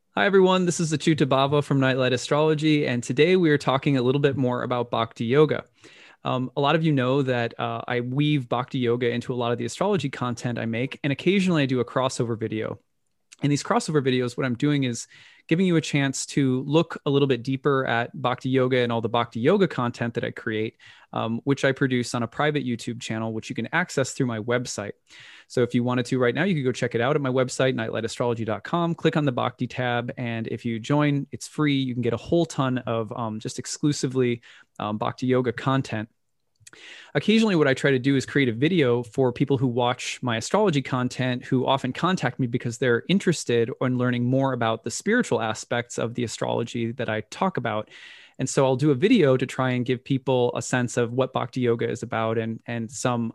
Hi, everyone. This is Achyuta Bhava from Nightlight Astrology, and today we are talking a little bit more about Bhakti Yoga. A lot of you know that I weave Bhakti Yoga into a lot of the astrology content I make, and occasionally I do a crossover video. In these crossover videos, what I'm doing is giving you a chance to look a little bit deeper at Bhakti Yoga and all the Bhakti Yoga content that I create, which I produce on a private YouTube channel, which you can access through my website. So if you wanted to right now, you could go check it out at my website, nightlightastrology.com, click on the Bhakti tab. And if you join, it's free. You can get a whole ton of just exclusively Bhakti Yoga content. Occasionally, what I try to do is create a video for people who watch my astrology content who often contact me because they're interested in learning more about the spiritual aspects of the astrology that I talk about. And so I'll do a video to try and give people a sense of what Bhakti Yoga is about and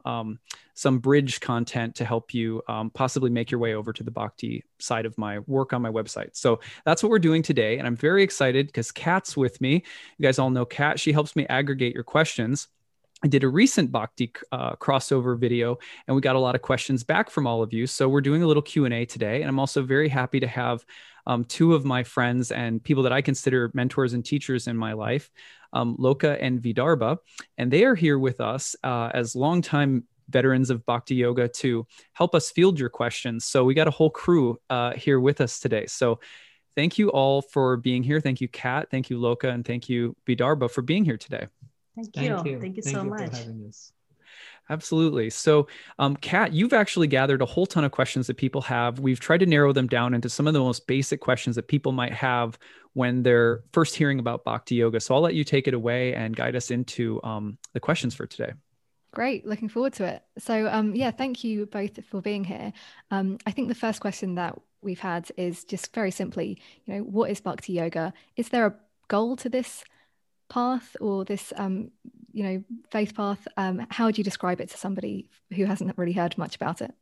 some bridge content to help you possibly make your way over to the Bhakti side of my work on my website. So that's what we're doing today. And I'm very excited because Kat's with me. You guys all know Kat. She helps me aggregate your questions. I did a recent Bhakti crossover video, and we got a lot of questions back from all of you. So we're doing a little Q&A today, and I'm also very happy to have two of my friends and people that I consider mentors and teachers in my life, Loka and Vidarbha, and they are here with us as longtime veterans of Bhakti Yoga to help us field your questions. So we got a whole crew here with us today. So thank you all for being here. Thank you, Kat. Thank you, Loka, and thank you, Vidarbha, for being here today. Thank you. Thank you so much. For having us. Absolutely. So, Kat, you've actually gathered a whole ton of questions that people have. We've tried to narrow them down into some of the most basic questions that people might have when they're first hearing about Bhakti Yoga. So I'll let you take it away and guide us into the questions for today. Great. Looking forward to it. So, yeah, thank you both for being here. I think the first question that we've had is just very simply, what is Bhakti Yoga? Is there a goal to this path or this faith path? How would you describe it to somebody who hasn't really heard much about it?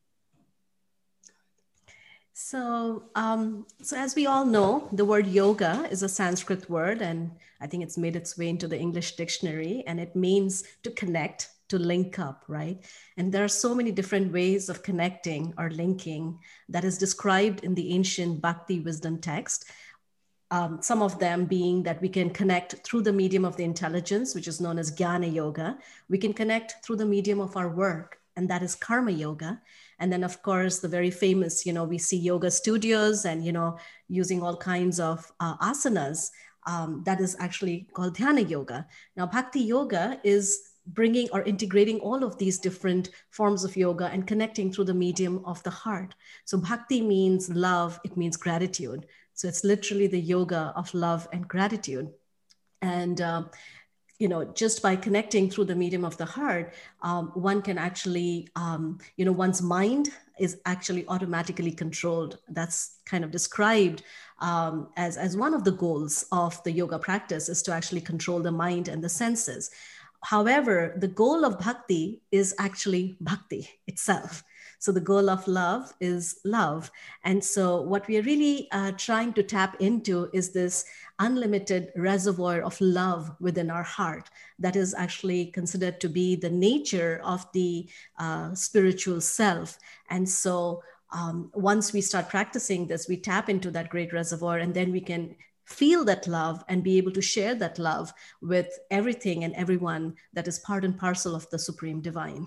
So as we all know, the word yoga is a Sanskrit word, and I think it's made its way into the English dictionary, and it means to connect, to link up, right? And there are so many different ways of connecting or linking that is described in the ancient Bhakti wisdom text. Some of them being that we can connect through the medium of the intelligence, which is known as Jnana Yoga. We can connect through the medium of our work, and that is Karma Yoga. And then, of course, the very famous, we see yoga studios and, using all kinds of asanas. That is actually called Dhyana Yoga. Now, Bhakti Yoga is bringing or integrating all of these different forms of yoga and connecting through the medium of the heart. So Bhakti means love, it means gratitude. So it's literally the yoga of love and gratitude. And, just by connecting through the medium of the heart, one can actually, one's mind is actually automatically controlled. That's kind of described as one of the goals of the yoga practice, is to actually control the mind and the senses. However, the goal of bhakti is actually bhakti itself. So the goal of love is love. And so what we are really trying to tap into is this unlimited reservoir of love within our heart that is actually considered to be the nature of the spiritual self. And so once we start practicing this, we tap into that great reservoir, and then we can feel that love and be able to share that love with everything and everyone that is part and parcel of the Supreme Divine.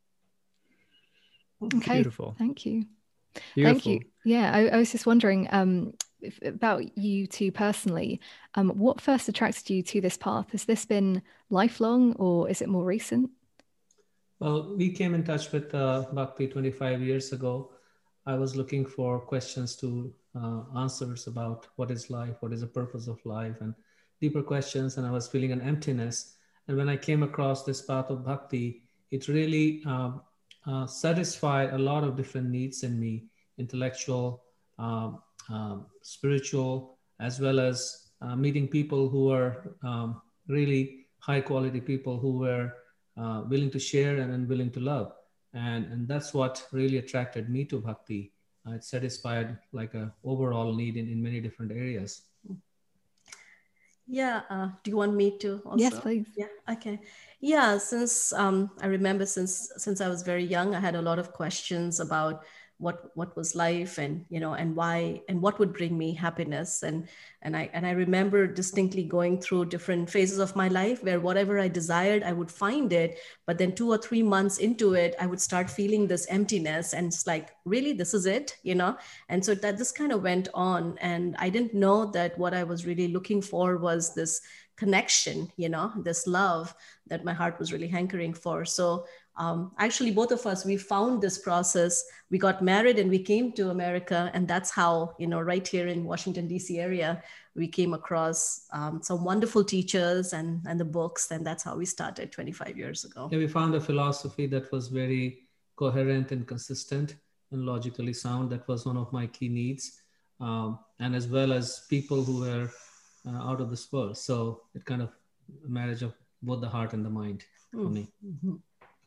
Okay. Beautiful. Thank you. Beautiful. Thank you. Yeah, I was just wondering about you two personally. What first attracted you to this path? Has this been lifelong or is it more recent? Well, we came in touch with Bhakti 25 years ago. I was looking for questions to answers about what is life, what is the purpose of life, and deeper questions. And I was feeling an emptiness. And when I came across this path of Bhakti, it really satisfied a lot of different needs in me, intellectual, spiritual, as well as meeting people who are really high quality people who were willing to share and willing to love. And that's what really attracted me to Bhakti. It satisfied like a overall need in many different areas. Yeah. Do you want me to also? Yes, please. Yeah. Okay. Yeah. Since I remember since I was very young, I had a lot of questions about what was life, and and why, and what would bring me happiness. And I remember distinctly going through different phases of my life where whatever I desired, I would find it, but then 2 or 3 months into it, I would start feeling this emptiness, and it's like, really, this is it, and so that this kind of went on, and I didn't know that what I was really looking for was this connection, this love that my heart was really hankering for. So actually, both of us, we found this process. We got married and we came to America, and that's how, right here in Washington D.C. area, we came across some wonderful teachers and the books, and that's how we started 25 years ago. Yeah, we found a philosophy that was very coherent and consistent and logically sound. That was one of my key needs, and as well as people who were out of this world. So it kind of a marriage of both the heart and the mind for me. Mm-hmm.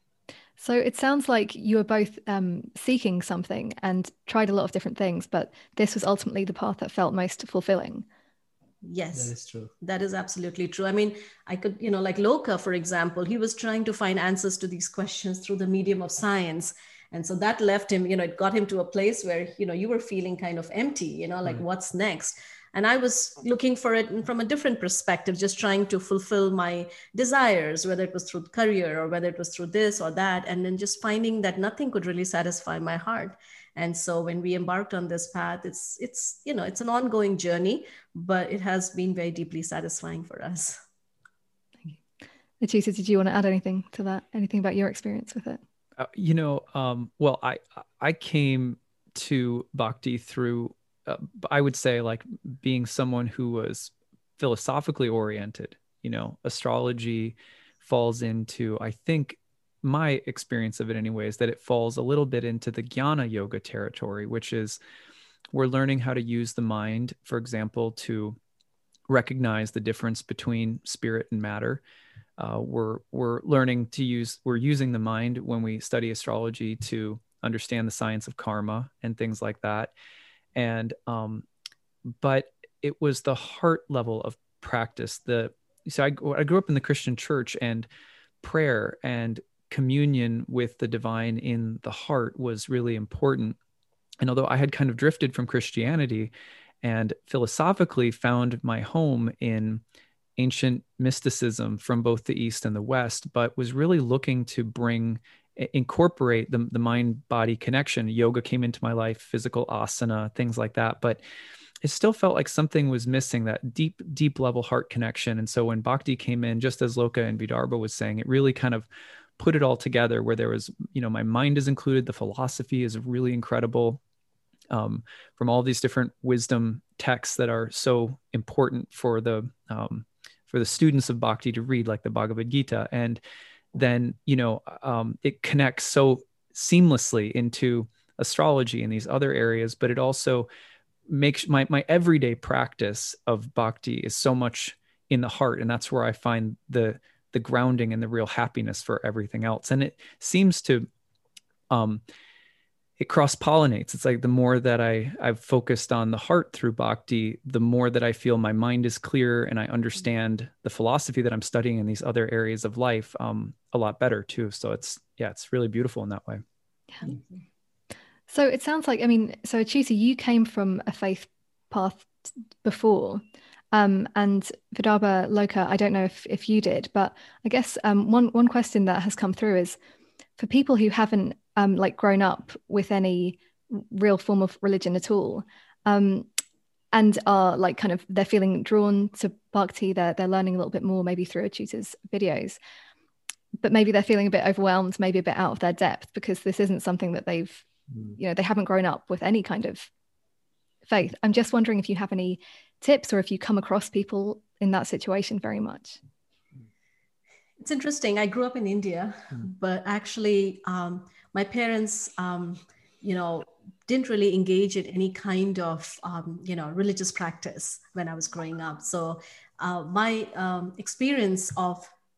So it sounds like you were both seeking something and tried a lot of different things, but this was ultimately the path that felt most fulfilling. Yes, that is true. That is absolutely true. I mean, I could, like Loka, for example, he was trying to find answers to these questions through the medium of science. And so that left him, it got him to a place where, you were feeling kind of empty, like Right. What's next? And I was looking for it from a different perspective, just trying to fulfill my desires, whether it was through career or whether it was through this or that. And then just finding that nothing could really satisfy my heart. And so when we embarked on this path, it's it's an ongoing journey, but it has been very deeply satisfying for us. Thank you. Achyuta, did you want to add anything to that? Anything about your experience with it? Well, I came to Bhakti through, I would say, like being someone who was philosophically oriented. Astrology falls into, I think, my experience of it anyway, is that it falls a little bit into the Jnana Yoga territory, which is we're learning how to use the mind, for example, to recognize the difference between spirit and matter. We're using the mind when we study astrology to understand the science of karma and things like that. And but it was the heart level of practice. So I grew up in the Christian church, and prayer and communion with the divine in the heart was really important. And although I had kind of drifted from Christianity and philosophically found my home in ancient mysticism from both the East and the West, but was really looking to incorporate the mind-body connection. Yoga came into my life, physical asana, things like that. But it still felt like something was missing, that deep, deep level heart connection. And so when Bhakti came in, just as Loka and Vidarbha was saying, it really kind of put it all together, where there was, my mind is included. The philosophy is really incredible, from all these different wisdom texts that are so important for the students of Bhakti to read, like the Bhagavad Gita. And then, it connects so seamlessly into astrology and these other areas, but it also makes my everyday practice of Bhakti is so much in the heart. And that's where I find the grounding and the real happiness for everything else. And it seems to, it cross-pollinates. It's like the more that I've focused on the heart through Bhakti, the more that I feel my mind is clear and I understand the philosophy that I'm studying in these other areas of life a lot better too. So it's really beautiful in that way. Yeah. So it sounds like, so Achyuta, you came from a faith path before, and Vidarbha, Loka, I don't know if you did, but I guess one question that has come through is, for people who haven't grown up with any real form of religion at all, and are they're feeling drawn to Bhakti, they're learning a little bit more maybe through Achyuta's videos, but maybe they're feeling a bit overwhelmed, maybe a bit out of their depth, because this isn't something that they haven't grown up with any kind of faith. I'm just wondering if you have any tips, or if you come across people in that situation very much. It's interesting. I grew up in India, but actually my parents, didn't really engage in any kind of, religious practice when I was growing up. So my experience of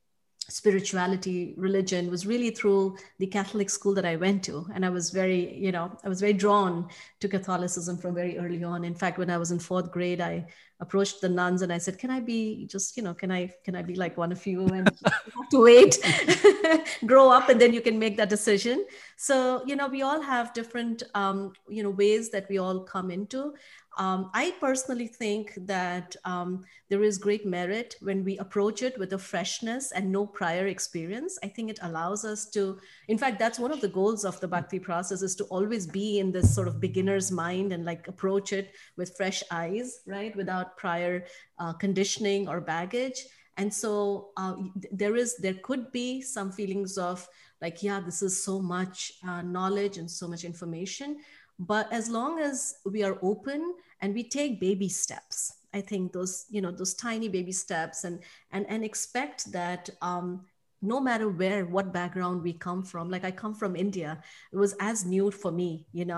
spirituality, religion was really through the Catholic school that I went to. And I was very drawn to Catholicism from very early on. In fact, when I was in fourth grade, I approached the nuns and I said, can I be just, can I be like one of you? And you have to wait, grow up, and then you can make that decision. So, we all have different, ways that we all come into. I personally think that there is great merit when we approach it with a freshness and no prior experience. I think it allows us to, in fact, that's one of the goals of the Bhakti process, is to always be in this sort of beginner's mind and like approach it with fresh eyes, right? Without prior conditioning or baggage. And so there could be some feelings of like, yeah, this is so much knowledge and so much information. But as long as we are open and we take baby steps, I think those tiny baby steps, and expect that no matter what background we come from, like I come from India, it was as new for me, and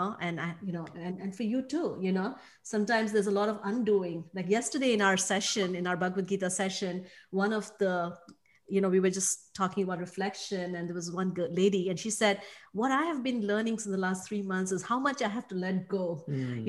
and for you too, sometimes there's a lot of undoing. Like yesterday in our Bhagavad Gita session, one of the, we were just talking about reflection, and there was one good lady, and she said, what I have been learning in the last 3 months is how much I have to let go,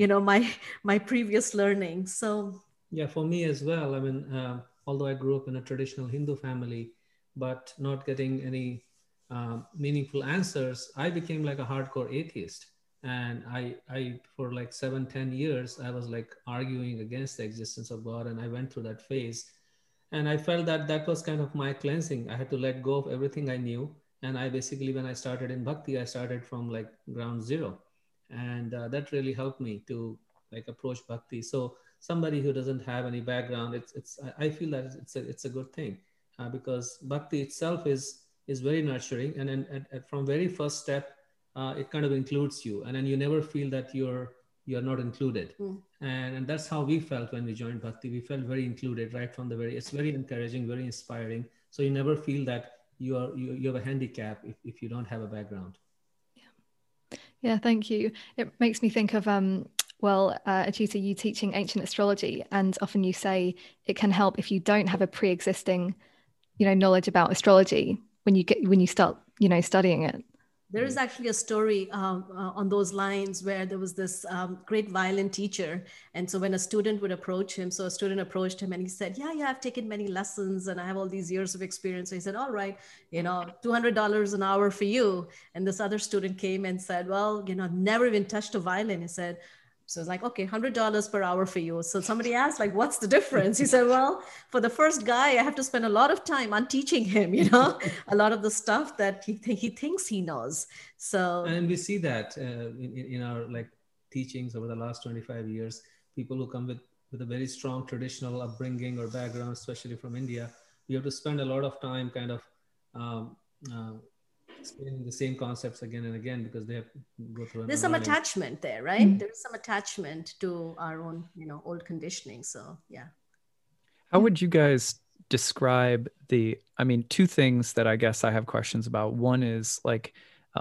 my previous learning. So yeah, for me as well. I mean, although I grew up in a traditional Hindu family, but not getting any meaningful answers, I became like a hardcore atheist. And I for like 7-10 years, I was like arguing against the existence of God. And I went through that phase. And I felt that was kind of my cleansing. I had to let go of everything I knew. And I basically, when I started in Bhakti, I started from like ground zero. And that really helped me to like approach Bhakti. So somebody who doesn't have any background, I feel that it's a good thing, because Bhakti itself is very nurturing. And from very first step, it kind of includes you. And then you never feel that you're not included. And that's how we felt when we joined Bhakti. We felt very included right from it's very encouraging, very inspiring. So you never feel that you have a handicap if you don't have a background. Yeah, thank you. It makes me think of, Achyuta, you teaching ancient astrology, and often you say it can help if you don't have a pre-existing, knowledge about astrology when you start, studying it. There is actually a story on those lines where there was this great violin teacher. And so when a student would approach him, so a student approached him and he said, yeah, I've taken many lessons and I have all these years of experience. So he said, all right, $200 an hour for you. And this other student came and said, well, never even touched a violin. He said, so it's like, okay, $100 per hour for you. So somebody asked, like, what's the difference? He said, well, for the first guy, I have to spend a lot of time on teaching him, a lot of the stuff that he thinks he knows. So, and we see that in our like teachings over the last 25 years, people who come with a very strong traditional upbringing or background, especially from India, we have to spend a lot of time kind of explaining the same concepts again and again, because they have to go through. There's some attachment there, right? Mm-hmm. There's some attachment to our own, old conditioning. So, yeah. How would you guys describe two things that I guess I have questions about. One is like,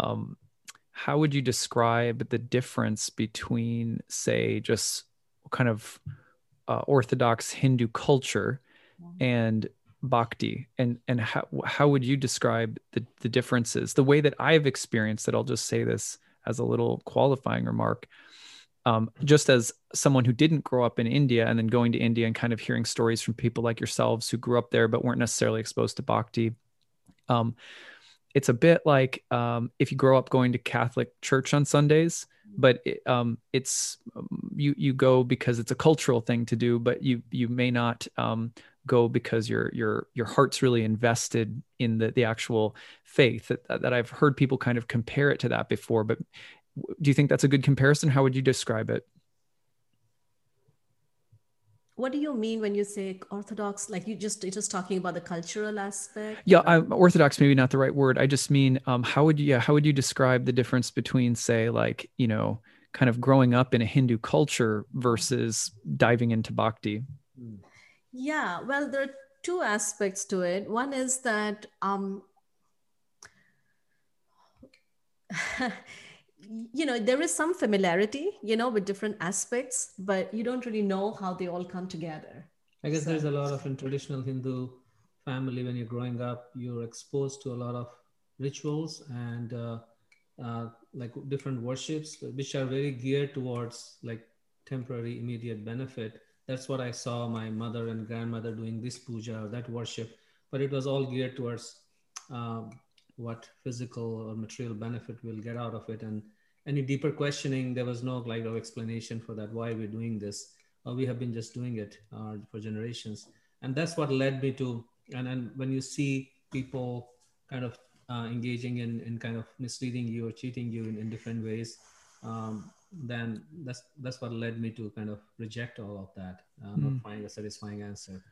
how would you describe the difference between, say, just kind of Orthodox Hindu culture and Bhakti, and how would you describe the differences? The way that I've experienced it, I'll just say this as a little qualifying remark, just as someone who didn't grow up in India and then going to India and kind of hearing stories from people like yourselves who grew up there but weren't necessarily exposed to Bhakti. It's a bit like if you grow up going to Catholic church on Sundays, but it's you go because it's a cultural thing to do, but you may not go because your heart's really invested in the actual faith. That I've heard people kind of compare it to that before, but do you think that's a good comparison? How would you describe it? What do you mean when you say Orthodox? Like you're just talking about the cultural aspect? Yeah, Orthodox, maybe not the right word. I just mean, how would you describe the difference between, say, like, kind of growing up in a Hindu culture versus diving into Bhakti? Yeah, well, there are two aspects to it. One is that, there is some familiarity, with different aspects, but you don't really know how they all come together. I guess there's a lot of in traditional Hindu family, when you're growing up, you're exposed to a lot of rituals and like different worships, which are very geared towards like temporary immediate benefit. That's what I saw my mother and grandmother doing, this puja or that worship, but it was all geared towards um, what physical or material benefit we'll get out of it. And any deeper questioning, there was no like no explanation for that, why we're doing this. We have been just doing it for generations. And that's what led me to, and when you see people kind of engaging in kind of misleading you or cheating you in different ways, then that's what led me to kind of reject all of that, not find a satisfying answer.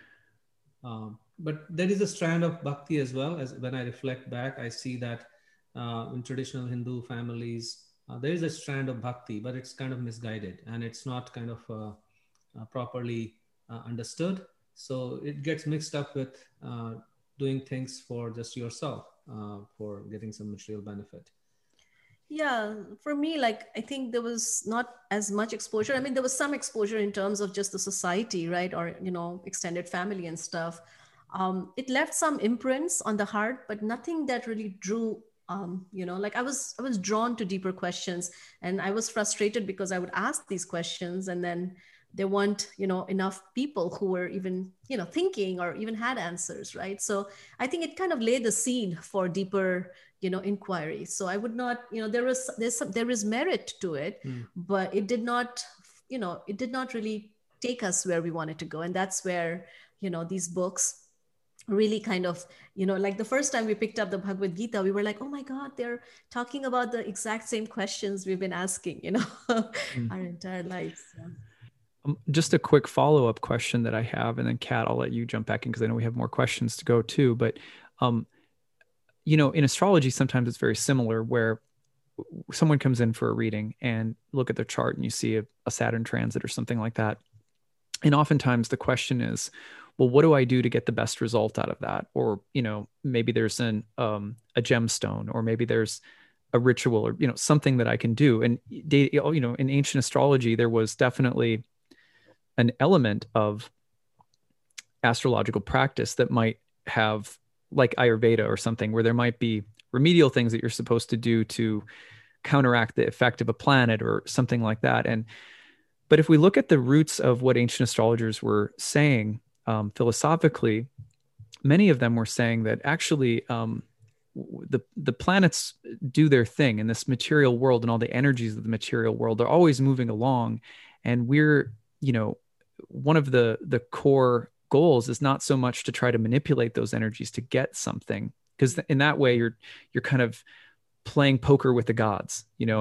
But there is a strand of bhakti as well. As when I reflect back, I see that in traditional Hindu families, there is a strand of bhakti, but it's kind of misguided and it's not kind of properly understood. So it gets mixed up with doing things for just yourself, for getting some material benefit. Yeah, for me, like, I think there was not as much exposure. I mean, there was some exposure in terms of just the society, right? Or, extended family and stuff. It left some imprints on the heart, but nothing that really drew, like I was drawn to deeper questions, and I was frustrated because I would ask these questions and then there weren't, enough people who were even, thinking or even had answers, right? So I think it kind of laid the scene for deeper, inquiry. So I would not, there is merit to it, but it did not, it did not really take us where we wanted to go. And that's where, these books really kind of, like the first time we picked up the Bhagavad Gita, we were like, oh my God, they're talking about the exact same questions we've been asking, our entire lives. Yeah. Just a quick follow-up question that I have, and then Kat, I'll let you jump back in because I know we have more questions to go too. But, in astrology, sometimes it's very similar where someone comes in for a reading and look at their chart and you see a Saturn transit or something like that. And oftentimes the question is, well, what do I do to get the best result out of that? Or, maybe there's a gemstone, or maybe there's a ritual, or, something that I can do. And, in ancient astrology, there was definitely an element of astrological practice that might have, like Ayurveda or something, where there might be remedial things that you're supposed to do to counteract the effect of a planet or something like that. But if we look at the roots of what ancient astrologers were saying, philosophically, many of them were saying that actually the planets do their thing in this material world, and all the energies of the material world are always moving along, and we're, one of the core goals is not so much to try to manipulate those energies to get something, because in that way you're kind of playing poker with the gods,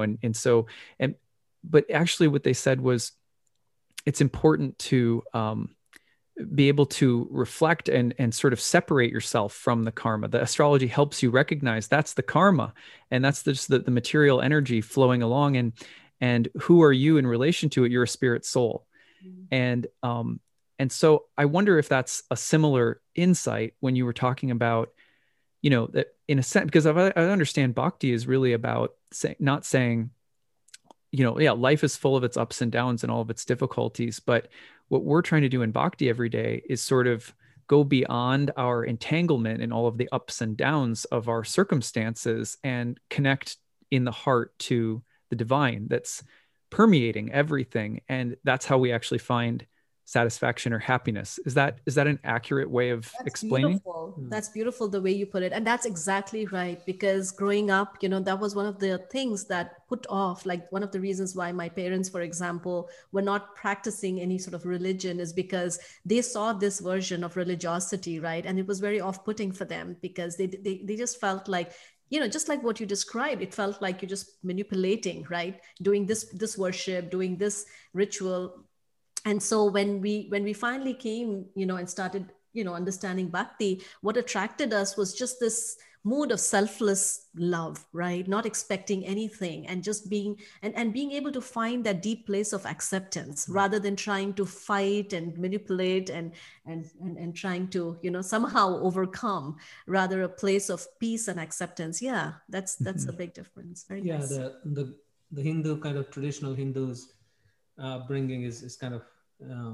but actually what they said was it's important to be able to reflect and sort of separate yourself from the karma. The astrology helps you recognize that's the karma, and that's just the material energy flowing along, and who are you in relation to it? You're a spirit soul. And so I wonder if that's a similar insight when you were talking about, that in a sense, because I understand bhakti is really about not saying, life is full of its ups and downs and all of its difficulties. But what we're trying to do in bhakti every day is sort of go beyond our entanglement in all of the ups and downs of our circumstances and connect in the heart to the divine that's permeating everything. And that's how we actually find satisfaction or happiness. Is that an accurate way of explaining? Beautiful. That's beautiful the way you put it. And that's exactly right. Because growing up, that was one of the things that put off, like one of the reasons why my parents, for example, were not practicing any sort of religion, is because they saw this version of religiosity, right? And it was very off-putting for them, because they just felt like, just like what you described, it felt like you're just manipulating, right? Doing this worship, doing this ritual. And so when we finally came, and started, understanding bhakti, what attracted us was just this mood of selfless love, right? Not expecting anything, and just being and being able to find that deep place of acceptance, rather than trying to fight and manipulate and trying to, somehow overcome, rather a place of peace and acceptance. Yeah, that's a big difference. Very nice. The Hindu kind of traditional Hindus bringing is kind of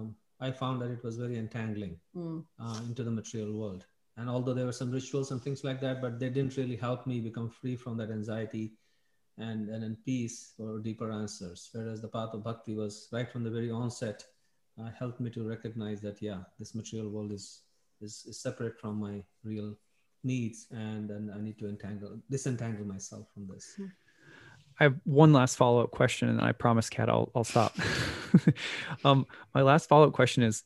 I found that it was very entangling into the material world. And although there were some rituals and things like that, but they didn't really help me become free from that anxiety and in peace for deeper answers. Whereas the path of bhakti was right from the very onset, helped me to recognize that, yeah, this material world is separate from my real needs, and I need to disentangle myself from this. I have one last follow-up question, and I promise, Kat, I'll stop. My last follow-up question is,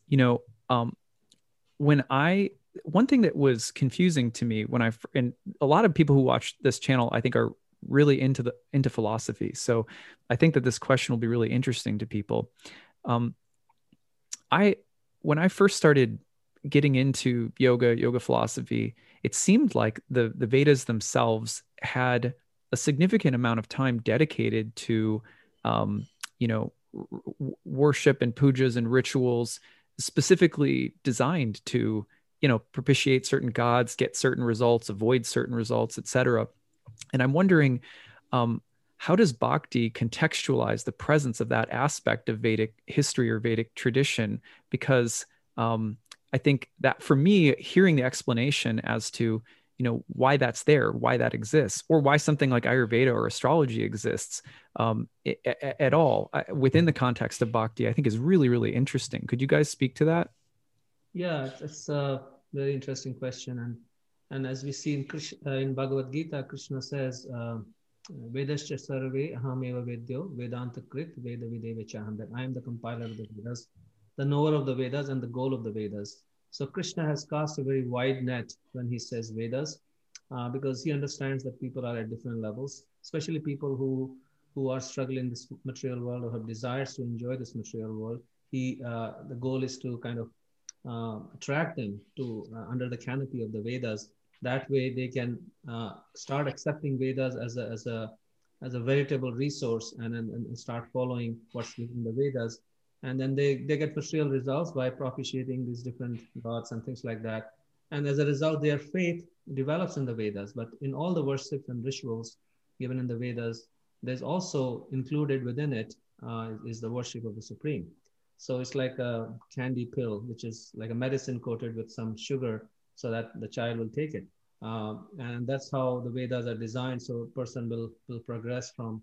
one thing that was confusing to me and a lot of people who watch this channel, I think, are really into philosophy. So I think that this question will be really interesting to people. When I first started getting into yoga philosophy, it seemed like the Vedas themselves had a significant amount of time dedicated to, worship and pujas and rituals specifically designed to, propitiate certain gods, get certain results, avoid certain results, etc. And I'm wondering, how does bhakti contextualize the presence of that aspect of Vedic history or Vedic tradition? Because I think that for me, hearing the explanation as to, why that's there, why that exists, or why something like Ayurveda or astrology exists at all within the context of bhakti, I think is really, really interesting. Could you guys speak to that? Yeah, it's a very interesting question. And as we see in Bhagavad Gita, Krishna says, Vedascha sarve ahameva vedyo vedanta krit veda videvachaham, that I am the compiler of the Vedas, the knower of the Vedas, and the goal of the Vedas. So Krishna has cast a very wide net when he says Vedas, because he understands that people are at different levels, especially people who are struggling in this material world or have desires to enjoy this material world. The goal is to kind of attract them to under the canopy of the Vedas. That way they can start accepting Vedas as a veritable resource and start following what's within the Vedas. And then they get material results by propitiating these different gods and things like that. And as a result, their faith develops in the Vedas. But in all the worships and rituals given in the Vedas, there's also included within it is the worship of the Supreme. So it's like a candy pill, which is like a medicine coated with some sugar so that the child will take it. And that's how the Vedas are designed. So a person will progress from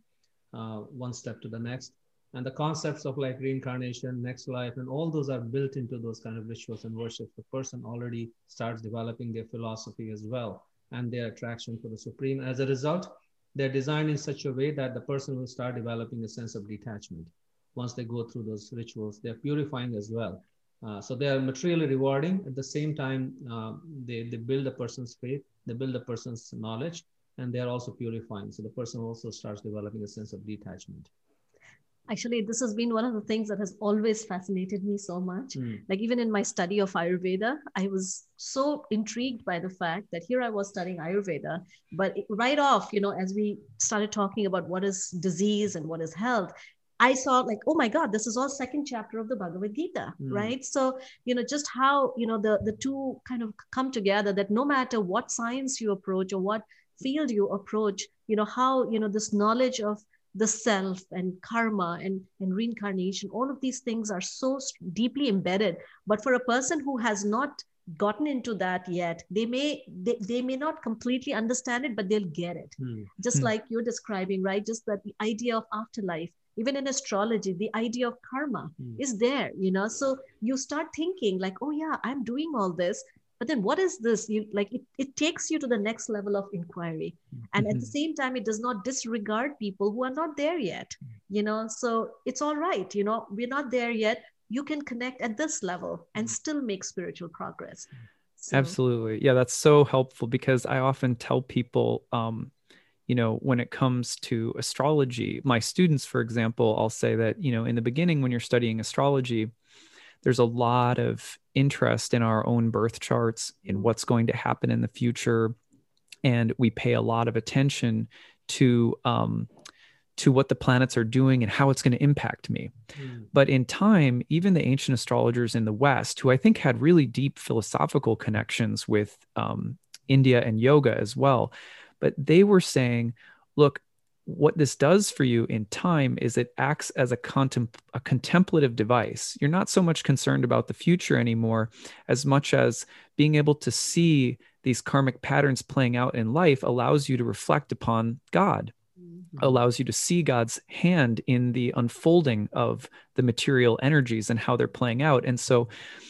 one step to the next. And the concepts of like reincarnation, next life, and all those are built into those kind of rituals and worship. The person already starts developing their philosophy as well and their attraction for the Supreme. As a result, they're designed in such a way that the person will start developing a sense of detachment. Once they go through those rituals, they're purifying as well. So they are materially rewarding. At the same time, they build a person's faith, they build a person's knowledge, and they're also purifying. So the person also starts developing a sense of detachment. Actually, this has been one of the things that has always fascinated me so much. Like even in my study of Ayurveda, I was so intrigued by the fact that here I was studying Ayurveda, but right off, as we started talking about what is disease and what is health, I saw like, oh my God, this is all second chapter of the Bhagavad Gita, right? So, just how, the two kind of come together, that no matter what science you approach or what field you approach, how, this knowledge of the self and karma and reincarnation, all of these things are so deeply embedded. But for a person who has not gotten into that yet, they may not completely understand it, but they'll get it. Just like you're describing, right? Just that the idea of afterlife, even in astrology, the idea of karma is there, so you start thinking like, oh yeah, I'm doing all this, but then what is this? It takes you to the next level of inquiry. And at the same time, it does not disregard people who are not there yet, so it's all right. We're not there yet. You can connect at this level and still make spiritual progress. So. Absolutely. Yeah, that's so helpful, because I often tell people, when it comes to astrology, my students, for example, I'll say that, in the beginning, when you're studying astrology, there's a lot of interest in our own birth charts, in what's going to happen in the future. And we pay a lot of attention to what the planets are doing and how it's going to impact me. But in time, even the ancient astrologers in the West, who I think had really deep philosophical connections with India and yoga as well, but they were saying, look, what this does for you in time is it acts as a contemplative device. You're not so much concerned about the future anymore, as much as being able to see these karmic patterns playing out in life allows you to reflect upon God, allows you to see God's hand in the unfolding of the material energies and how they're playing out. And so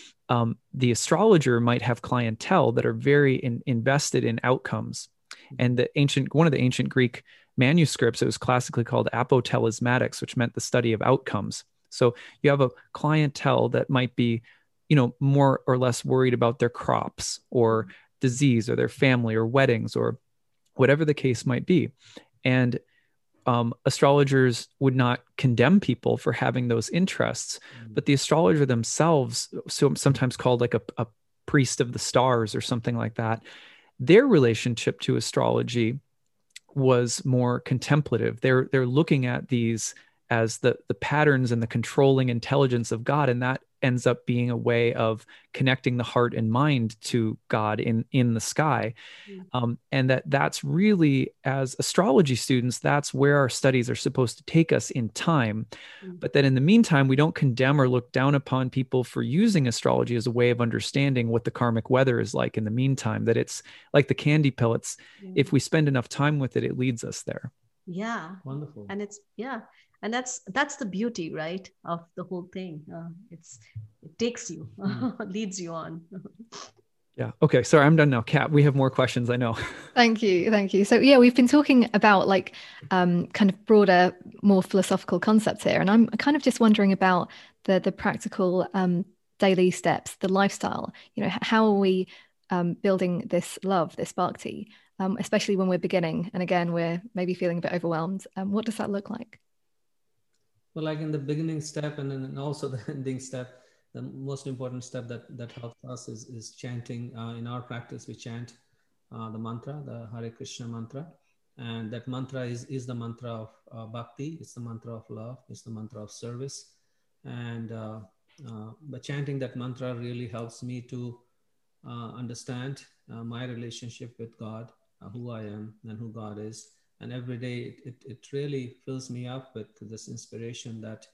the astrologer might have clientele that are very invested in outcomes. And one of the ancient Greek manuscripts, it was classically called apotelesmatics, which meant the study of outcomes. So you have a clientele that might be, more or less worried about their crops or disease or their family or weddings or whatever the case might be. And astrologers would not condemn people for having those interests, but the astrologer themselves, so sometimes called like a priest of the stars or something like that, their relationship to astrology was more contemplative. They're looking at these as the patterns and the controlling intelligence of God, and that ends up being a way of connecting the heart and mind to God in the sky. And that's really, as astrology students, that's where our studies are supposed to take us in time. But then in the meantime, we don't condemn or look down upon people for using astrology as a way of understanding what the karmic weather is like in the meantime, that it's like the candy pellets. If we spend enough time with it, it leads us there. Yeah. Wonderful. And and that's the beauty, right, of the whole thing. It takes you, leads you on. Yeah. Okay. Sorry, I'm done now. Kat, we have more questions, I know. Thank you. So yeah, we've been talking about kind of broader, more philosophical concepts here, and I'm kind of just wondering about the practical daily steps, the lifestyle. How are we building this love, this bhakti, especially when we're beginning, and again we're maybe feeling a bit overwhelmed. What does that look like? Well, like in the beginning step and then also the ending step, the most important step that helps us is chanting. In our practice, we chant the mantra, the Hare Krishna mantra. And that mantra is the mantra of bhakti. It's the mantra of love. It's the mantra of service. And by chanting that mantra really helps me to understand my relationship with God, who I am and who God is. And every day it really fills me up with this inspiration that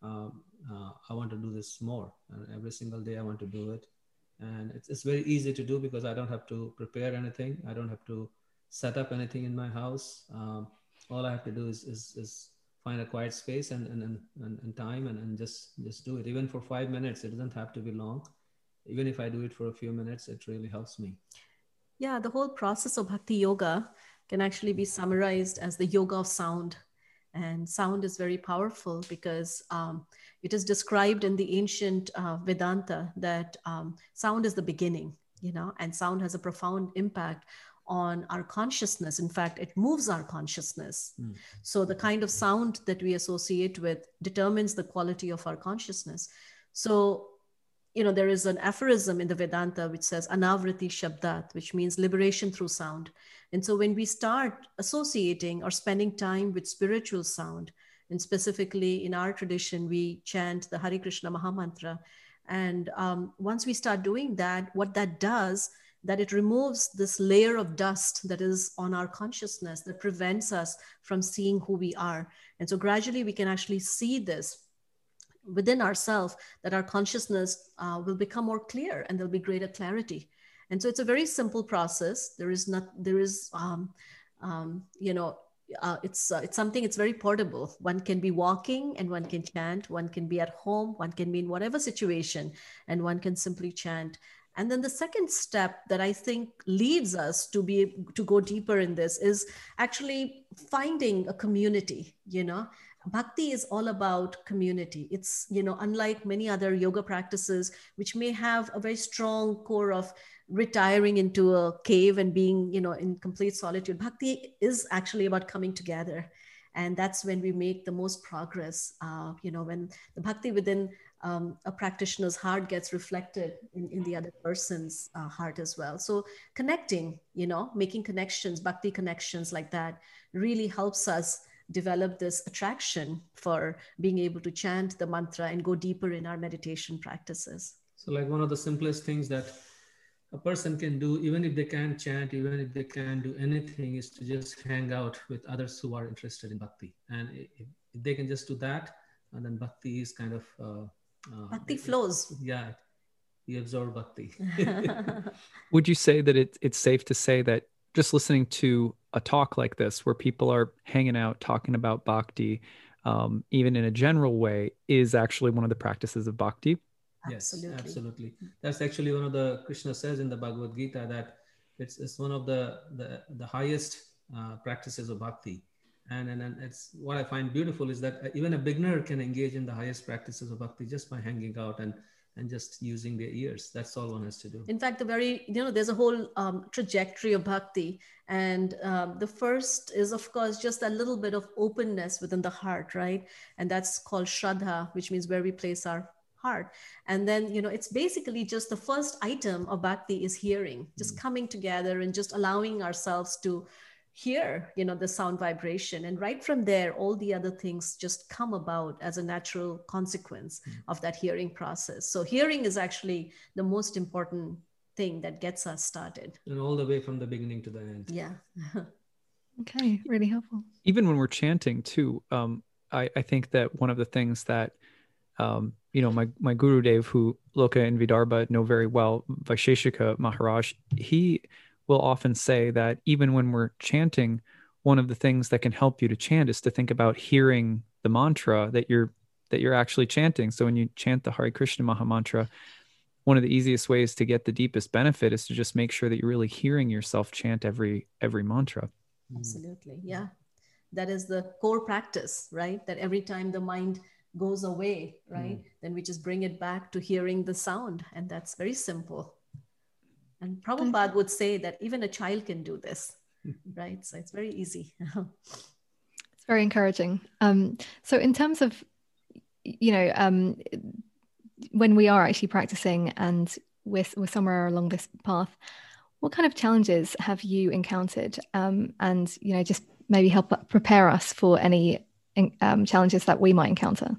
I want to do this more. And every single day I want to do it. And it's very easy to do because I don't have to prepare anything. I don't have to set up anything in my house. All I have to do is find a quiet space and time and just do it. Even for 5 minutes, it doesn't have to be long. Even if I do it for a few minutes, it really helps me. Yeah, the whole process of Bhakti Yoga can actually be summarized as the yoga of sound. And sound is very powerful because it is described in the ancient Vedanta that sound is the beginning, and sound has a profound impact on our consciousness. In fact, it moves our consciousness. So the kind of sound that we associate with determines the quality of our consciousness. So, there is an aphorism in the Vedanta which says anavriti shabdat, which means liberation through sound. And so when we start associating or spending time with spiritual sound, and specifically in our tradition, we chant the Hare Krishna Mahamantra. And once we start doing that, what that does, that it removes this layer of dust that is on our consciousness that prevents us from seeing who we are. And so gradually we can actually see this within ourselves, that our consciousness will become more clear and there'll be greater clarity. And so it's a very simple process. It's something, it's very portable. One can be walking and one can chant, one can be at home, one can be in whatever situation, and one can simply chant. And then the second step that I think leads us to go deeper in this is actually finding a community. Bhakti is all about community. It's, unlike many other yoga practices, which may have a very strong core of retiring into a cave and being, in complete solitude. Bhakti is actually about coming together. And that's when we make the most progress, when the bhakti within a practitioner's heart gets reflected in the other person's heart as well. So connecting, making connections, bhakti connections like that really helps us develop this attraction for being able to chant the mantra and go deeper in our meditation practices. So like one of the simplest things that a person can do, even if they can't chant, even if they can't do anything, is to just hang out with others who are interested in bhakti. And if they can just do that, and then bhakti is kind of Bhakti flows. Yeah, you absorb bhakti. Would you say that it's safe to say that just listening to a talk like this, where people are hanging out talking about bhakti, even in a general way, is actually one of the practices of bhakti? Yes, absolutely. That's actually one of the, Krishna says in the Bhagavad Gita that it's one of the highest practices of bhakti. And it's what I find beautiful is that even a beginner can engage in the highest practices of bhakti just by hanging out and just using their ears. That's all one has to do. In fact, there's a whole trajectory of bhakti. And the first is, of course, just a little bit of openness within the heart, right? And that's called Shraddha, which means where we place our heart. And then, it's basically just the first item of bhakti is hearing, just coming together and just allowing ourselves to hear, the sound vibration. And right from there, all the other things just come about as a natural consequence of that hearing process. So hearing is actually the most important thing that gets us started. And all the way from the beginning to the end. Yeah. Okay, really helpful. Even when we're chanting too, I think that one of the things that, my Gurudev, who Loka and Vidarbha know very well, Vaisheshika Maharaj, he will often say that even when we're chanting, one of the things that can help you to chant is to think about hearing the mantra that you're actually chanting. So when you chant the Hare Krishna Maha Mantra, one of the easiest ways to get the deepest benefit is to just make sure that you're really hearing yourself chant every mantra. Absolutely. Yeah. That is the core practice, right? That every time the mind goes away, right? Then we just bring it back to hearing the sound. And that's very simple. And Prabhupada would say that even a child can do this, right? So it's very easy. It's very encouraging. So in terms of, when we are actually practicing and we're somewhere along this path, what kind of challenges have you encountered? And, just maybe help prepare us for any challenges that we might encounter.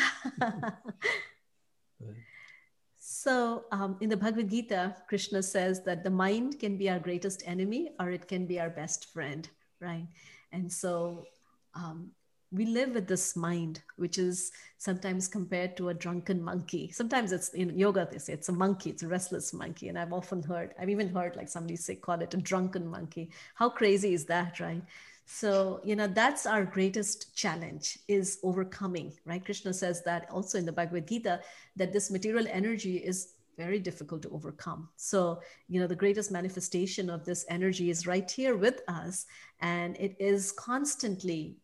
So in the Bhagavad Gita, Krishna says that the mind can be our greatest enemy or it can be our best friend, right? And so we live with this mind, which is sometimes compared to a drunken monkey. Sometimes it's in yoga, they say it's a monkey, it's a restless monkey. And I've even heard like somebody say, call it a drunken monkey. How crazy is that, right? So, that's our greatest challenge, is overcoming, right? Krishna says that also in the Bhagavad Gita, that this material energy is very difficult to overcome. So, the greatest manifestation of this energy is right here with us. And it is constantly,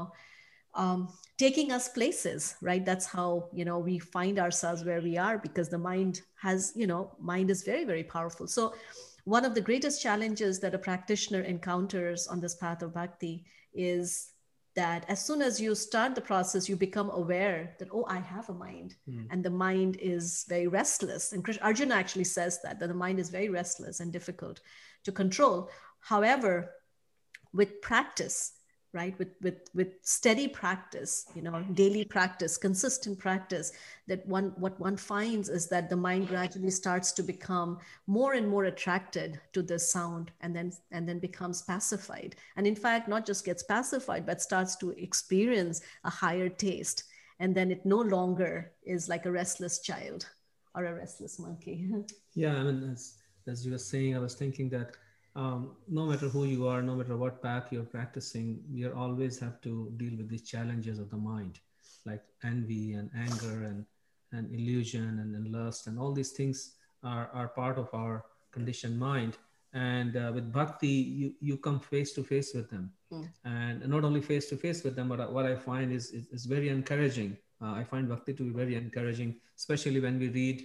taking us places, right? That's how, we find ourselves where we are, because the mind is very, very powerful. So one of the greatest challenges that a practitioner encounters on this path of bhakti is that as soon as you start the process, you become aware that, I have a mind. And the mind is very restless. And Arjuna actually says that the mind is very restless and difficult to control. However, with practice, right, with steady practice, daily practice, consistent practice, that what one finds is that the mind gradually starts to become more and more attracted to the sound, and then becomes pacified, and in fact not just gets pacified but starts to experience a higher taste, and then it no longer is like a restless child or a restless monkey. Yeah, I mean, as you were saying, I was thinking that no matter who you are, no matter what path you're practicing, you always have to deal with these challenges of the mind, like envy and anger and illusion and lust, and all these things are part of our conditioned mind. And with bhakti, you come face to face with them, and not only face to face with them, but what I find is very encouraging. I find bhakti to be very encouraging, especially when we read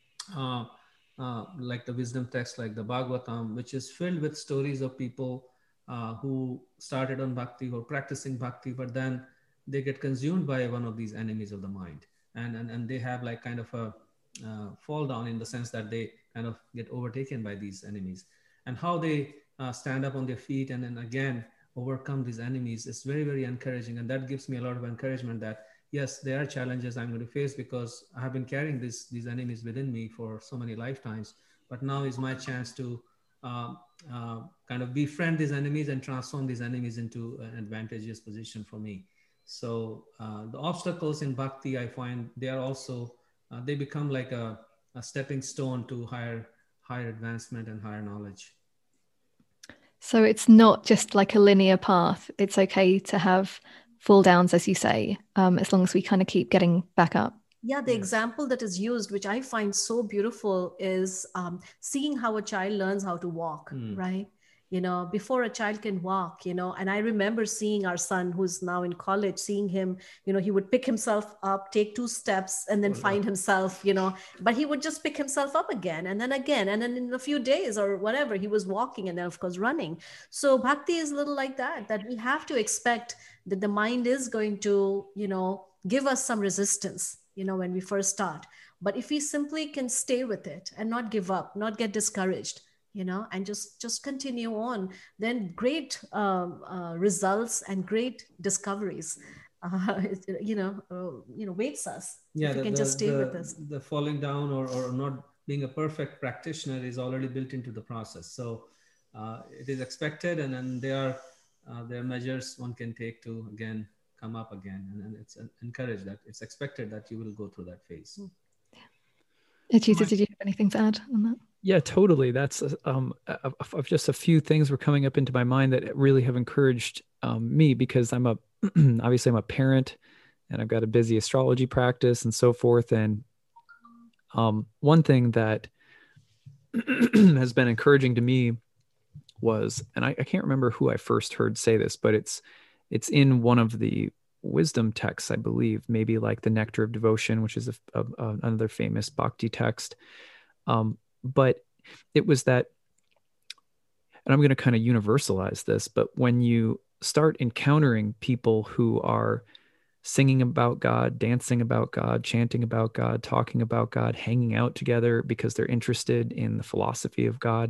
like the wisdom text, like the Bhagavatam, which is filled with stories of people who started on bhakti or practicing bhakti, but then they get consumed by one of these enemies of the mind, and they have like kind of a fall down, in the sense that they kind of get overtaken by these enemies, and how they stand up on their feet and then again overcome these enemies is very, very encouraging. And that gives me a lot of encouragement that yes, there are challenges I'm going to face, because I have been carrying these enemies within me for so many lifetimes. but now is my chance to kind of befriend these enemies and transform these enemies into an advantageous position for me. So the obstacles in bhakti, I find they are also, they become like a stepping stone to higher advancement and higher knowledge. So it's not just like a linear path. It's okay to have fall downs, as you say, as long as we kind of keep getting back up. Yeah, the example that is used, which I find so beautiful, is seeing how a child learns how to walk, right? You know, before a child can walk, you know, and I remember seeing our son who's now in college, seeing him, you know, he would pick himself up, take 2 steps and then find himself, you know, but he would just pick himself up again. And then in a few days or whatever, he was walking and then of course running. So bhakti is a little like that we have to expect that the mind is going to, you know, give us some resistance, you know, when we first start. But if we simply can stay with it and not give up, not get discouraged, you know, and just continue on, then great results and great discoveries, waits us. Yeah, if we can just stay with us. The falling down or not being a perfect practitioner is already built into the process. So it is expected, and then there are measures one can take to again come up again, and it's encouraged that it's expected that you will go through that phase. Achita, did you have anything to add on that? Yeah, totally. That's of just a few things were coming up into my mind that really have encouraged me, because obviously I'm a parent and I've got a busy astrology practice and so forth. And one thing that has been encouraging to me was, and I can't remember who I first heard say this, but it's in one of the wisdom texts, I believe, maybe like the Nectar of Devotion, which is another famous bhakti text. But it was that, and I'm going to kind of universalize this, but when you start encountering people who are singing about God, dancing about God, chanting about God, talking about God, hanging out together because they're interested in the philosophy of God,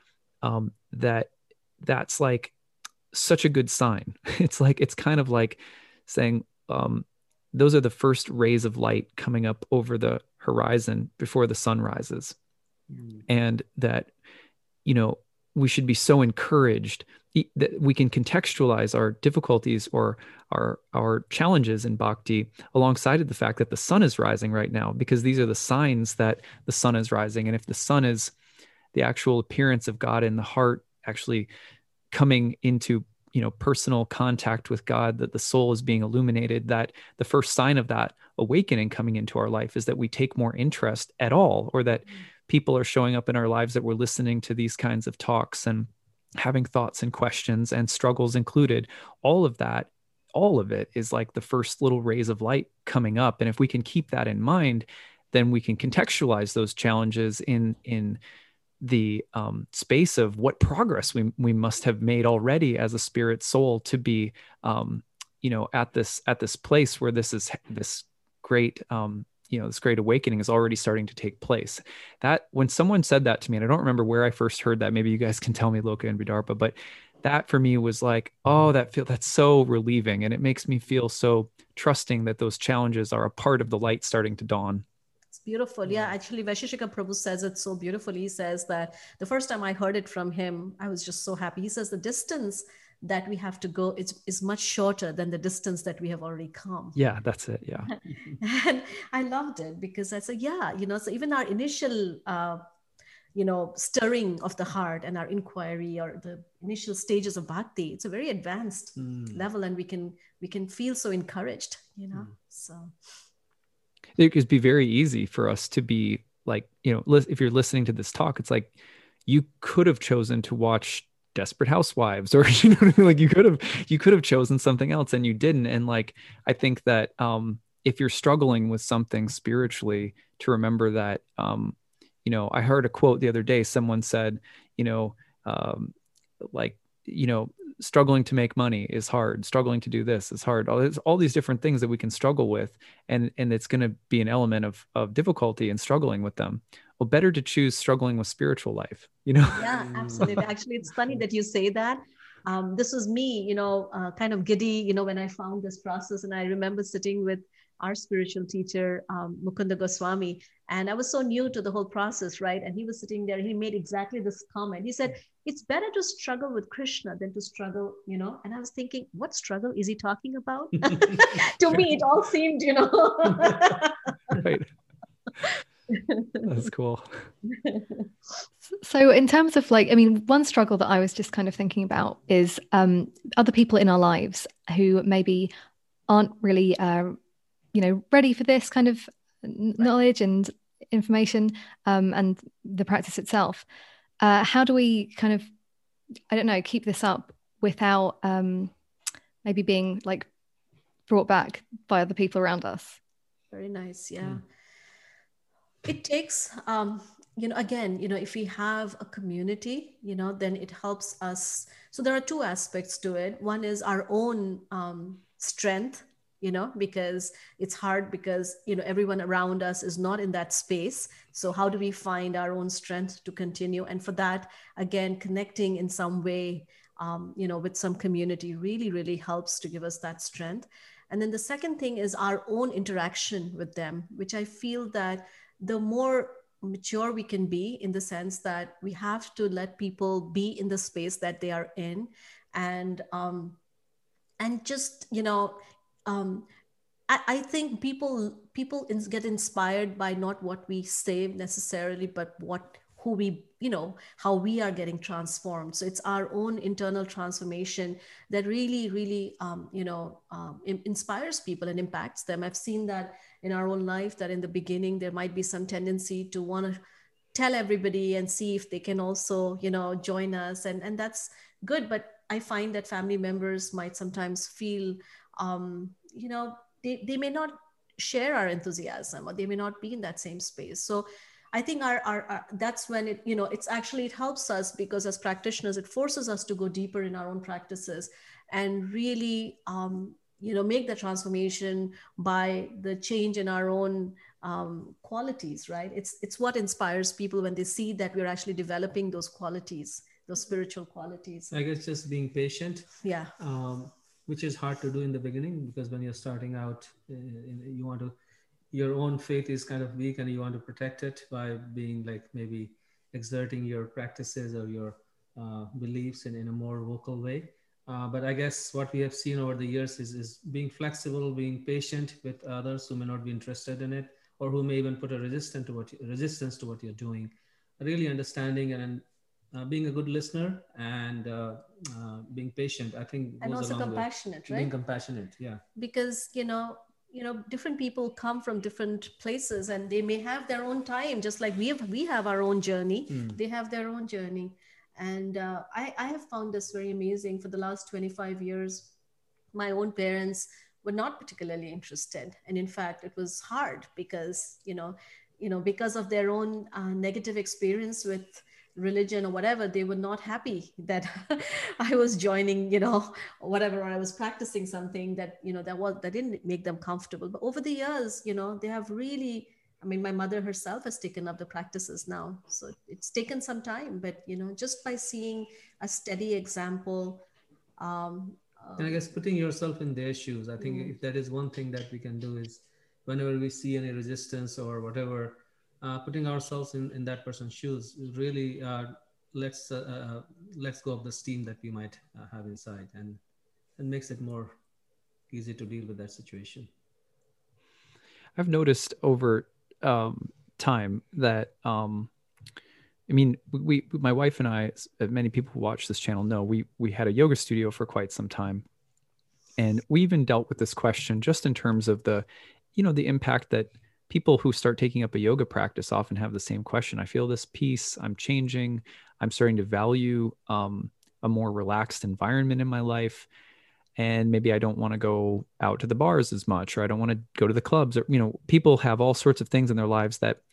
that's like such a good sign. It's kind of like saying, those are the first rays of light coming up over the horizon before the sun rises. And that, you know, we should be so encouraged that we can contextualize our difficulties or our challenges in bhakti alongside of the fact that the sun is rising right now, because these are the signs that the sun is rising. And if the sun is the actual appearance of God in the heart, actually coming into, you know, personal contact with God, that the soul is being illuminated, that the first sign of that awakening coming into our life is that we take more interest at all, or that people are showing up in our lives, that we're listening to these kinds of talks and having thoughts and questions and struggles included. All of it is like the first little rays of light coming up. And if we can keep that in mind, then we can contextualize those challenges in the space of what progress we must have made already as a spirit soul to be, at this place where this great awakening is already starting to take place. That when someone said that to me, and I don't remember where I first heard that, maybe you guys can tell me, Loka and Vidarpa, but that for me was like, oh, that's so relieving. And it makes me feel so trusting that those challenges are a part of the light starting to dawn. It's beautiful. Yeah, actually, Vaisheshika Prabhu says it so beautifully. He says that the first time I heard it from him, I was just so happy. He says the distance that we have to go is much shorter than the distance that we have already come. Yeah, that's it. Yeah. And I loved it because I said, yeah, so even our initial, stirring of the heart and our inquiry or the initial stages of bhakti, it's a very advanced level, and we can feel so encouraged, so. It could be very easy for us to be like, if you're listening to this talk, it's like you could have chosen to watch Desperate Housewives, or like you could have chosen something else and you didn't. And like, I think that if you're struggling with something spiritually, to remember that, I heard a quote the other day. Someone said, struggling to make money is hard. Struggling to do this is hard. All these different things that we can struggle with, and it's going to be an element of difficulty in struggling with them. Well, better to choose struggling with spiritual life, Yeah, absolutely. Actually, it's funny that you say that. This was me, kind of giddy, when I found this process. And I remember sitting with our spiritual teacher, Mukunda Goswami, And I was so new to the whole process, right? And he was sitting there, he made exactly this comment. He said, it's better to struggle with Krishna than to struggle, And I was thinking, what struggle is he talking about? To me, it all seemed, Right. That's cool. So in terms of one struggle that I was just kind of thinking about is other people in our lives who maybe aren't really, ready for this kind of knowledge and information and the practice itself. How do we kind of, I don't know, keep this up without maybe being brought back by other people around us? Very nice. Yeah. It takes, again, if we have a community, then it helps us. So there are two aspects to it. One is our own strength, because it's hard because, everyone around us is not in that space. So how do we find our own strength to continue? And for that, again, connecting in some way, with some community really, really helps to give us that strength. And then the second thing is our own interaction with them, which I feel that the more mature we can be, in the sense that we have to let people be in the space that they are in, and just I think people get inspired by not what we say necessarily, but who we, how we are getting transformed. So it's our own internal transformation that really, really, inspires people and impacts them. I've seen that in our own life, that in the beginning, there might be some tendency to want to tell everybody and see if they can also, join us. And that's good. But I find that family members might sometimes feel, they may not share our enthusiasm, or they may not be in that same space. So I think our that's when it, it helps us, because as practitioners, it forces us to go deeper in our own practices and really, make the transformation by the change in our own qualities, right? It's what inspires people when they see that we're actually developing those qualities, those spiritual qualities. I guess just being patient. Yeah. Which is hard to do in the beginning, because when you're starting out, your own faith is kind of weak, and you want to protect it by being maybe exerting your practices or your beliefs in a more vocal way. But I guess what we have seen over the years is being flexible, being patient with others who may not be interested in it, or who may even put a resistance to what you're doing. Really understanding and being a good listener, and being patient, I think, and also compassionate, right? Being compassionate, yeah. Because different people come from different places, and they may have their own time, just like we have our own journey. They have their own journey. And I have found this very amazing. For the last 25 years, my own parents were not particularly interested. And in fact, it was hard because, because of their own negative experience with religion or whatever, they were not happy that I was joining, whatever, or I was practicing something that, that didn't make them comfortable. But over the years, they have really, my mother herself has taken up the practices now. So it's taken some time, but, just by seeing a steady example. And I guess putting yourself in their shoes, I think if that is one thing that we can do, is whenever we see any resistance or whatever, putting ourselves in that person's shoes really lets go of the steam that we might have inside, and makes it more easy to deal with that situation. I've noticed over time that my wife and I, many people who watch this channel know, we had a yoga studio for quite some time, and we even dealt with this question just in terms of the impact that people who start taking up a yoga practice often have the same question. I feel this peace, I'm changing, I'm starting to value a more relaxed environment in my life. And maybe I don't want to go out to the bars as much, or I don't want to go to the clubs, or, people have all sorts of things in their lives that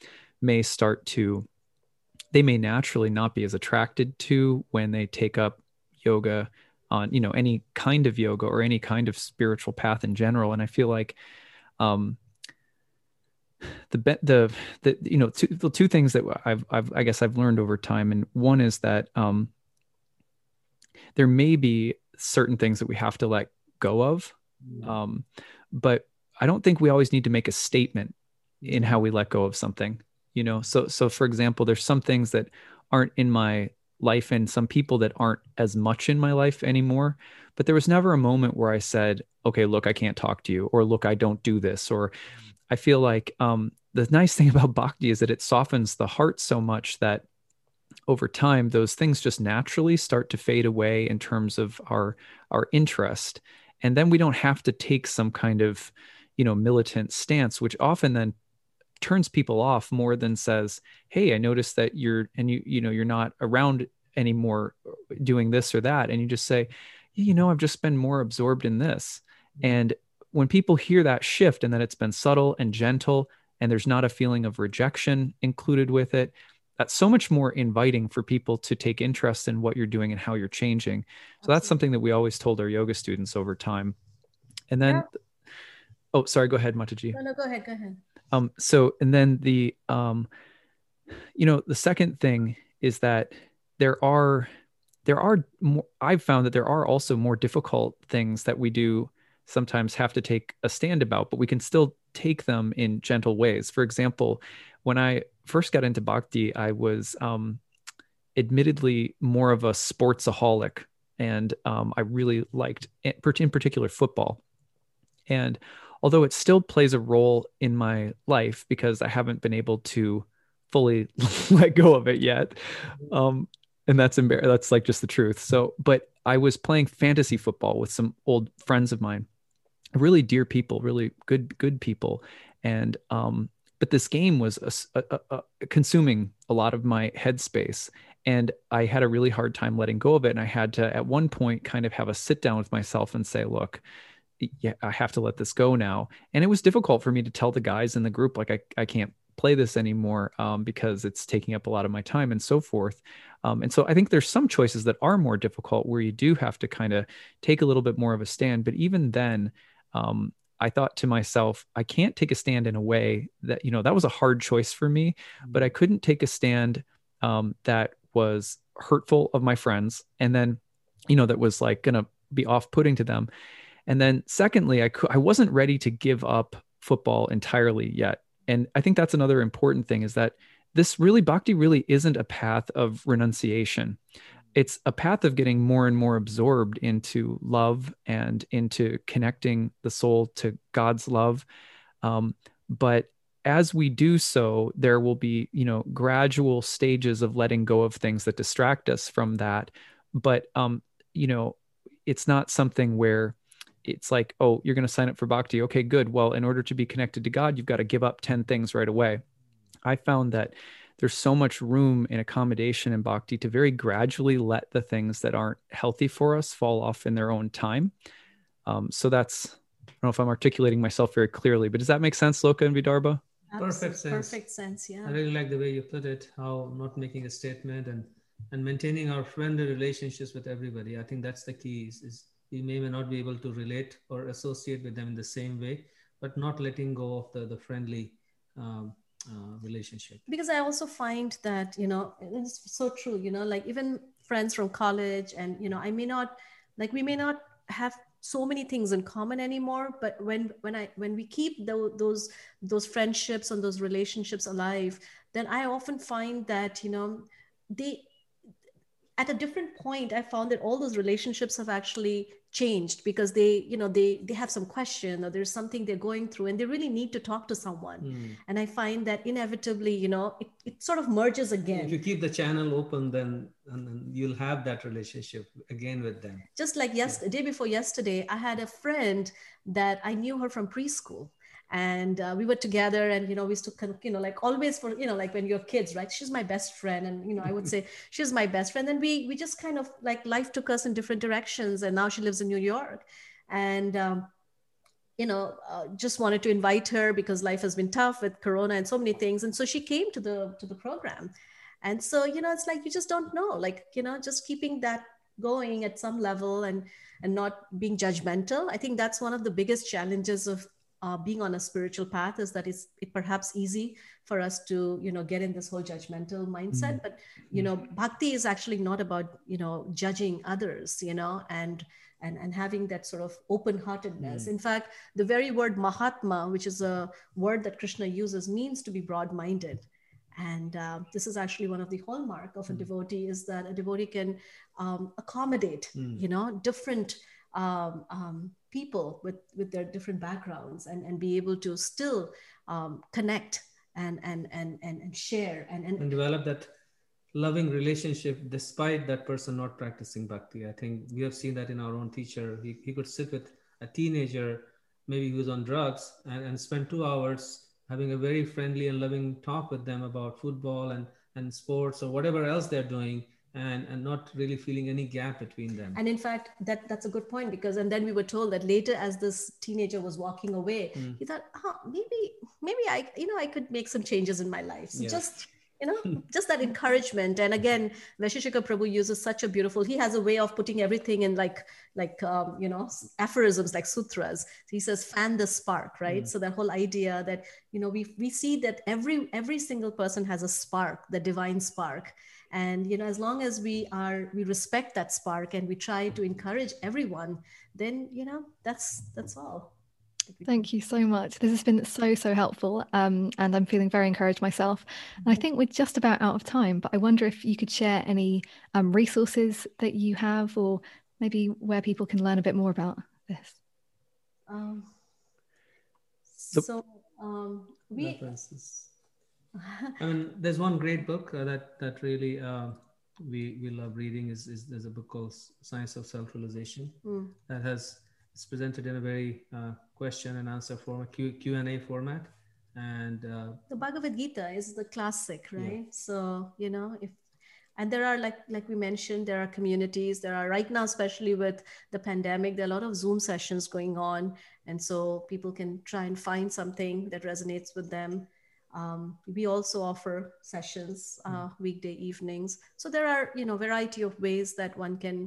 they may naturally not be as attracted to when they take up yoga on, any kind of yoga or any kind of spiritual path in general. And I feel like, the two things that I guess I've learned over time, and one is that there may be certain things that we have to let go of, but I don't think we always need to make a statement in how we let go of something. you know. So for example, there's some things that aren't in my life and some people that aren't as much in my life anymore, but there was never a moment where I said, okay, look, I can't talk to you, or look, I don't do this. Or I feel like the nice thing about bhakti is that it softens the heart so much that over time those things just naturally start to fade away in terms of our interest, and then we don't have to take some kind of, you know, militant stance, which often then turns people off more than says, hey, I noticed that you know, you're not around anymore doing this or that, and you just say, you know, I've just been more absorbed in this. And when people hear that shift and that it's been subtle and gentle and there's not a feeling of rejection included with it, that's so much more inviting for people to take interest in what you're doing and how you're changing. So that's something that we always told our yoga students over time. And then, oh, sorry, go ahead, Mataji. No, go ahead. So, and then the, you know, the second thing is that there are more, I've found that there are also more difficult things that we do sometimes have to take a stand about, but we can still take them in gentle ways. For example, when I first got into bhakti, I was admittedly more of a sportsaholic, and I really liked, in particular, football. And although it still plays a role in my life because I haven't been able to fully let go of it yet, and that's like just the truth. So, but I was playing fantasy football with some old friends of mine, really dear people, really good people, and but this game was consuming a lot of my headspace, and I had a really hard time letting go of it. And I had to, at one point, kind of have a sit down with myself and say, look, yeah, I have to let this go now. And it was difficult for me to tell the guys in the group, like, I can't play this anymore because it's taking up a lot of my time and so forth. And so I think there's some choices that are more difficult where you do have to kind of take a little bit more of a stand. But even then, I thought to myself, I can't take a stand in a way that, you know, that was a hard choice for me, but I couldn't take a stand that was hurtful of my friends. And then, you know, that was like going to be off-putting to them. And then secondly, I wasn't ready to give up football entirely yet. And I think that's another important thing, is that this really, bhakti really isn't a path of renunciation. It's a path of getting more and more absorbed into love and into connecting the soul to God's love. But as we do so, there will be, you know, gradual stages of letting go of things that distract us from that. But, you know, it's not something where it's like, oh, you're going to sign up for bhakti. Okay, good. Well, in order to be connected to God, you've got to give up 10 things right away. I found that there's so much room and accommodation in bhakti to very gradually let the things that aren't healthy for us fall off in their own time. So that's, I don't know if I'm articulating myself very clearly, but does that make sense, Loka and Vidarbha? Perfect sense. Perfect sense, yeah. I really like the way you put it, how not making a statement and maintaining our friendly relationships with everybody. I think that's the key, is we may not be able to relate or associate with them in the same way, but not letting go of the friendly relationship. Because I also find that, you know, it's so true, you know, like even friends from college, and, you know, we may not have so many things in common anymore, but when we keep those friendships and those relationships alive, then I often find that, you know, at a different point, I found that all those relationships have actually changed because they have some question, or there's something they're going through and they really need to talk to someone. And I find that inevitably, you know, it sort of merges again. If you keep the channel open, then you'll have that relationship again with them. Just like day before yesterday, I had a friend that I knew her from preschool. And we were together, and, you know, we used to kind of, you know, like always, for, you know, like when you're kids, right? She's my best friend. And, you know, I would say she's my best friend. And we just kind of like, life took us in different directions. And now she lives in New York. And, you know, just wanted to invite her because life has been tough with Corona and so many things. And so she came to the program. And so, you know, it's like, you just don't know, like, you know, just keeping that going at some level and not being judgmental. I think that's one of the biggest challenges of being on a spiritual path, is that it's perhaps easy for us to, you know, get in this whole judgmental mindset. But, you know, bhakti is actually not about, you know, judging others, you know, and having that sort of open-heartedness. In fact, the very word Mahatma, which is a word that Krishna uses, means to be broad-minded. And this is actually one of the hallmark of a devotee, is that a devotee can accommodate, different people with their different backgrounds, and be able to still connect and share and develop that loving relationship despite that person not practicing bhakti. I think we have seen that in our own teacher. He could sit with a teenager, maybe who's on drugs, and spend 2 hours having a very friendly and loving talk with them about football and sports or whatever else they're doing, and not really feeling any gap between them. And in fact, that's a good point, because, and then we were told that later, as this teenager was walking away, he thought, maybe I could make some changes in my life. So just that encouragement. And again, Vaisheshika Prabhu uses such a beautiful, he has a way of putting everything in like aphorisms, like sutras. So he says, fan the spark, right? So that whole idea that, we see that every single person has a spark, the divine spark. And, as long as we respect that spark and we try to encourage everyone, then, that's all. Thank you so much. This has been so helpful, and I'm feeling very encouraged myself. And I think we're just about out of time, but I wonder if you could share any resources that you have, or maybe where people can learn a bit more about this. References. I mean, there's one great book that really we love reading. There's a book called Science of Self-Realization that it's presented in a very question and answer format, Q&A format. And the Bhagavad Gita is the classic, right? So, and there are, like we mentioned, there are communities. There are right now, especially with the pandemic, there are a lot of Zoom sessions going on. And so people can try and find something that resonates with them. We also offer sessions, weekday evenings. So there are, variety of ways that one can,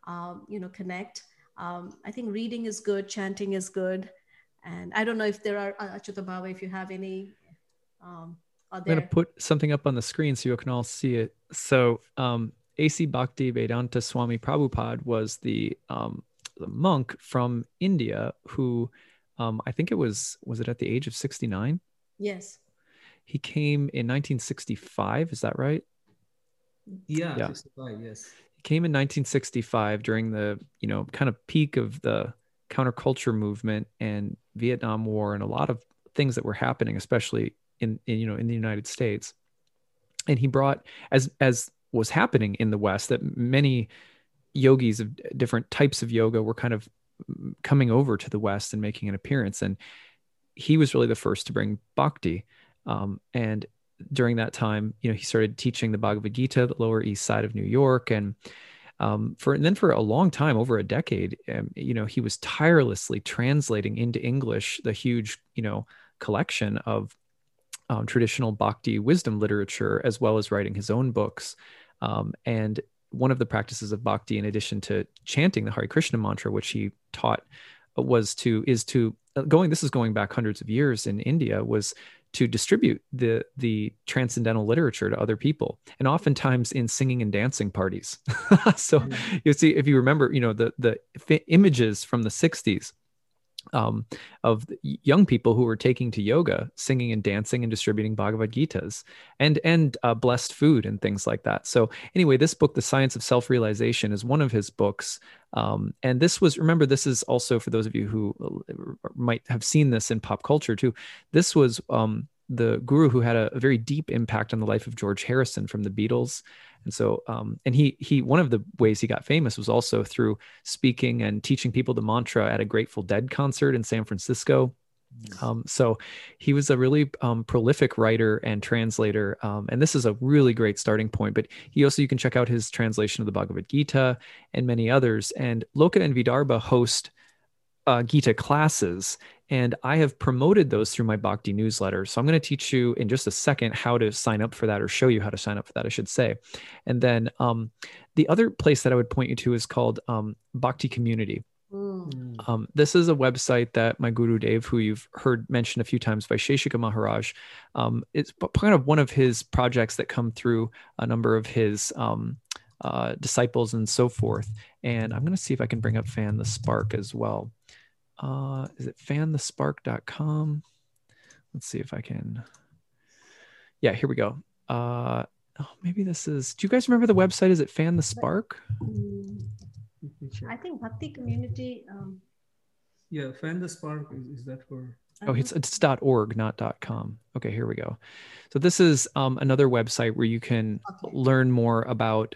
connect. I think reading is good, chanting is good. And I don't know if there are, Achyuta Baba, if you have any. I'm going to put something up on the screen so you can all see it. So A.C. Bhakti Vedanta Swami Prabhupada was the monk from India who, I think was it at the age of 69? Yes. He came in 1965. Is that right? Yeah. 65, yes. He came in 1965 during the, kind of peak of the counterculture movement and Vietnam War and a lot of things that were happening, especially in the United States. And he brought, as was happening in the West, that many yogis of different types of yoga were kind of coming over to the West and making an appearance. And he was really the first to bring bhakti. And during that time, he started teaching the Bhagavad Gita, the Lower East Side of New York. And for a long time, over a decade, he was tirelessly translating into English the huge, collection of traditional bhakti wisdom literature, as well as writing his own books. And one of the practices of bhakti, in addition to chanting the Hare Krishna mantra, which he taught, this is going back hundreds of years in India, was to distribute the transcendental literature to other people, and oftentimes in singing and dancing parties. So you see, if you remember, the images from the 60s of young people who were taking to yoga, singing and dancing and distributing Bhagavad Gitas and blessed food and things like that. So anyway, this book, The Science of Self-Realization, is one of his books. And this is also, for those of you who might have seen this in pop culture too, this was the guru who had a very deep impact on the life of George Harrison from the Beatles. And so, and he one of the ways he got famous was also through speaking and teaching people the mantra at a Grateful Dead concert in San Francisco. So he was a really prolific writer and translator. And this is a really great starting point, but you can check out his translation of the Bhagavad Gita and many others. And Loka and Vidarbha host Gita classes, and I have promoted those through my Bhakti newsletter. So I'm going to teach you in just a second how to sign up for that, or show you how to sign up for that, I should say. And then the other place that I would point you to is called Bhakti Community. This is a website that my Guru Dev, who you've heard mentioned a few times, Vaisheshika Maharaj, it's kind of one of his projects that come through a number of his disciples and so forth. And I'm going to see if I can bring up Fan the Spark as well. Is it fanthespark.com? Let's see if I can. Yeah, here we go. maybe this is, do you guys remember the website? Is it Fan the Spark? I think Bhakti Community. Yeah, Fan the Spark, is that for? Oh, it's .org, not .com. Okay, here we go. So this is another website where you can learn more about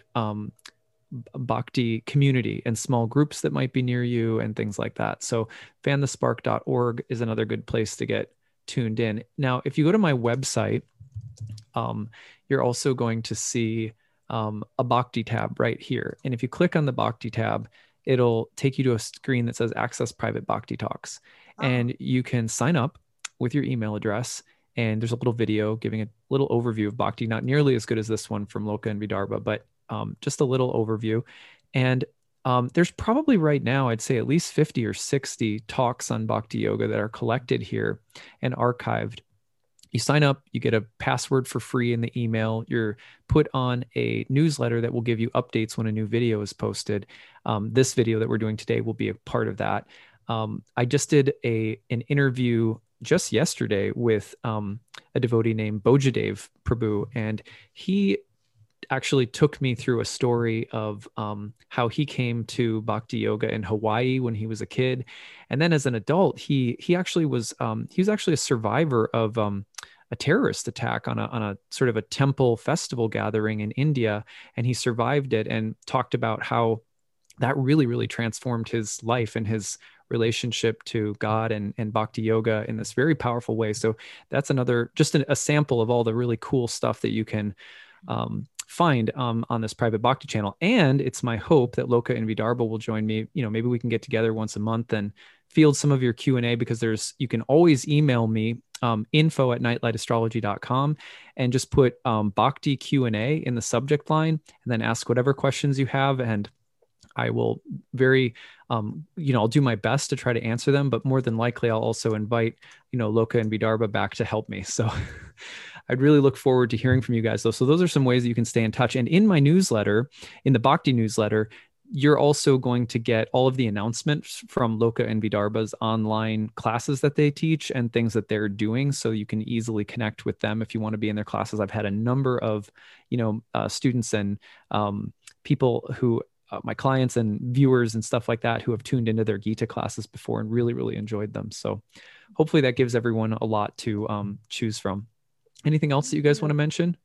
Bhakti community and small groups that might be near you and things like that. So fanthespark.org is another good place to get tuned in. Now, if you go to my website, you're also going to see a Bhakti tab right here. And if you click on the Bhakti tab, it'll take you to a screen that says Access Private Bhakti Talks. And you can sign up with your email address. And there's a little video giving a little overview of Bhakti, not nearly as good as this one from Loka and Vidarbha, but just a little overview. And there's probably right now, I'd say at least 50 or 60 talks on Bhakti Yoga that are collected here and archived. You sign up, you get a password for free in the email. You're put on a newsletter that will give you updates when a new video is posted. This video that we're doing today will be a part of that. I just did an interview just yesterday with a devotee named Bojadev Prabhu, and he actually took me through a story of how he came to Bhakti Yoga in Hawaii when he was a kid, and then as an adult, he actually was a survivor of a terrorist attack on a sort of a temple festival gathering in India, and he survived it and talked about how that really transformed his life and his relationship to God and Bhakti Yoga in this very powerful way. So that's another, just a sample of all the really cool stuff that you can find on this private Bhakti channel. And it's my hope that Loka and Vidarbha will join me. Maybe we can get together once a month and field some of your Q&A, because you can always email me info@nightlightastrology.com and just put Bhakti Q&A in the subject line, and then ask whatever questions you have. And I will I'll do my best to try to answer them, but more than likely I'll also invite, Loka and Vidarbha back to help me. So I'd really look forward to hearing from you guys though. So those are some ways that you can stay in touch. And in my newsletter, in the Bhakti newsletter, you're also going to get all of the announcements from Loka and Vidarbha's online classes that they teach and things that they're doing. So you can easily connect with them if you want to be in their classes. I've had a number of, students and people who, my clients and viewers and stuff like that, who have tuned into their Gita classes before and really enjoyed them. So hopefully that gives everyone a lot to choose from. Anything else that you guys want to mention?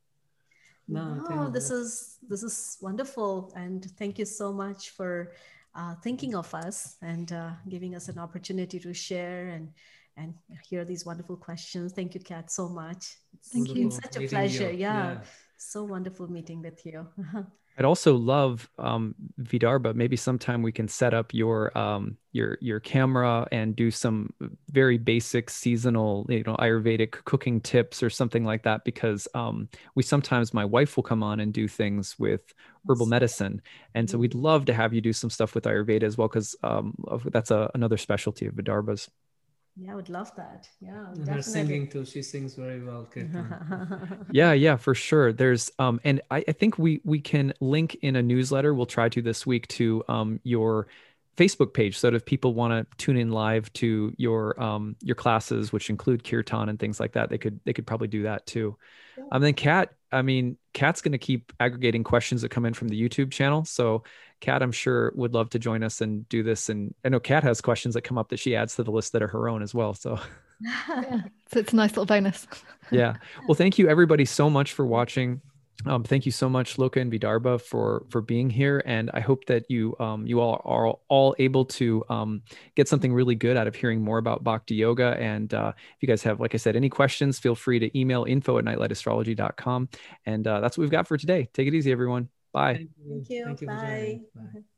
No, this is wonderful. And thank you so much for thinking of us and giving us an opportunity to share and hear these wonderful questions. Thank you, Kat, so much. Thank you. It's been such a pleasure. Yeah. So wonderful meeting with you. I'd also love, Vidarbha, maybe sometime we can set up your camera and do some very basic seasonal, Ayurvedic cooking tips or something like that, because my wife will come on and do things with herbal medicine. And so we'd love to have you do some stuff with Ayurveda as well, because that's another specialty of Vidarbha's. Yeah, I would love that. Yeah, and her singing too. She sings very well, Kirtan. Yeah, for sure. There's and I think we can link in a newsletter. We'll try to this week to your Facebook page, so that if people want to tune in live to your classes, which include Kirtan and things like that, they could probably do that too. Yeah. Then Kat's going to keep aggregating questions that come in from the YouTube channel. So Kat, I'm sure, would love to join us and do this. And I know Kat has questions that come up that she adds to the list that are her own as well. So, yeah. So it's a nice little bonus. Yeah. Well, thank you everybody so much for watching. Thank you so much, Loka and Vidarbha, for being here. And I hope that you all are all able to get something really good out of hearing more about Bhakti Yoga. And if you guys have, like I said, any questions, feel free to email info@nightlightastrology.com. And that's what we've got for today. Take it easy, everyone. Bye. Thank you. Bye. Bye.